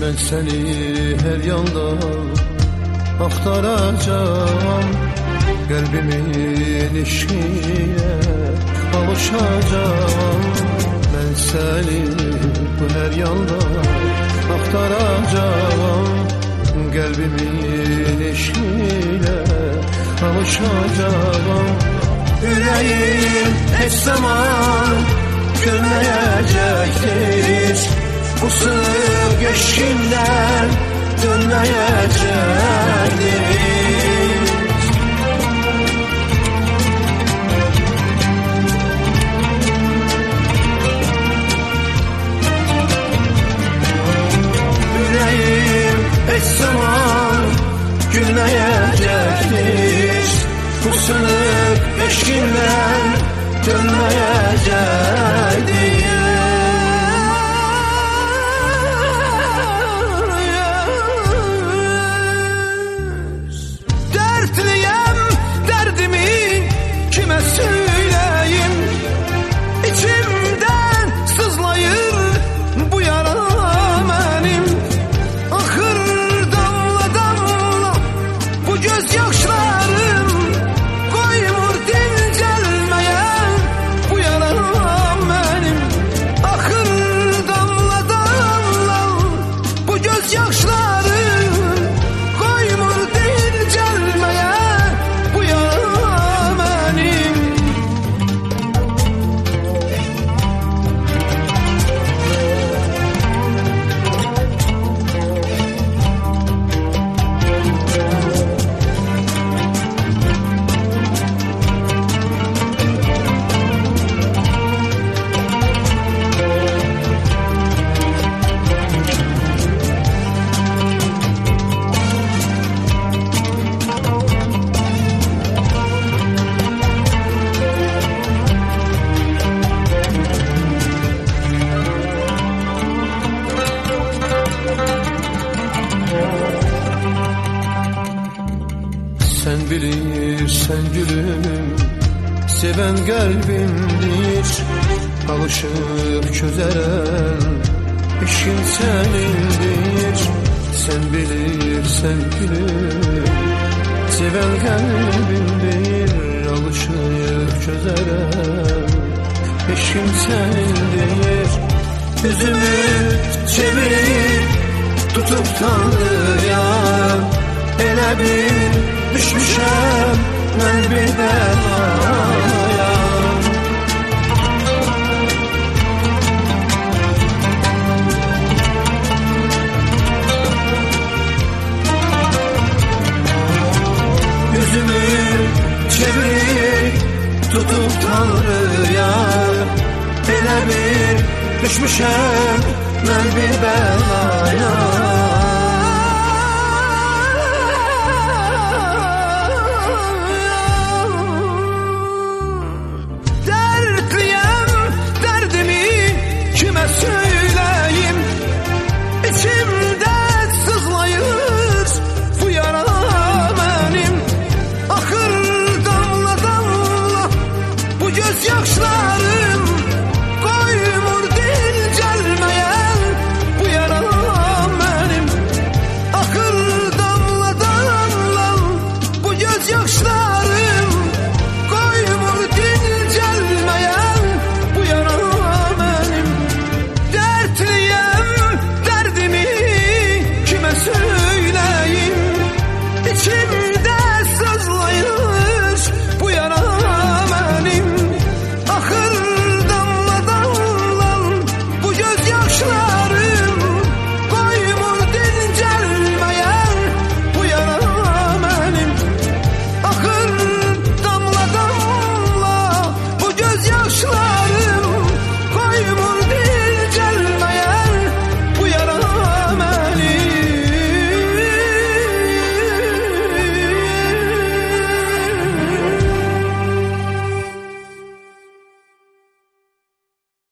Ben seni her yanda aktaracağım, kalbimin işine kavuşacağım. Ben seni bu her yanda aktaracağım, kalbimin işine kavuşacağım. Yüreğim hiç zaman gülmeyecektir, bu sığ geçkinden dönmeyecektir. Yüreğim hiç zaman gülmeyecektir, bu sınık eşkinden dönmeyecektir. Dertliyem, derdimi kime söyleyeyim? İçimden sızlayır bu yara benim. Akır damla damla bu gözyaşlarım, koymur dincelmeye bu yara benim. Akır damla damla bu gözyaşlarım, koymur dincelmeye bu yara benim. Sen bilirsen gülüm, seven kalbimdir, alışıp çözeren işin senindir. Sen bilirsen gülüm, seven kalbimdir, alışıp çözeren işin senindir. Yüzümü çevirip tutup Tanrı'ya, ele bir düşmüşem ben bir belaya. Yüzümü çevirip tutup Tanrı'ya, ele bir düşmüşem ben bir belaya.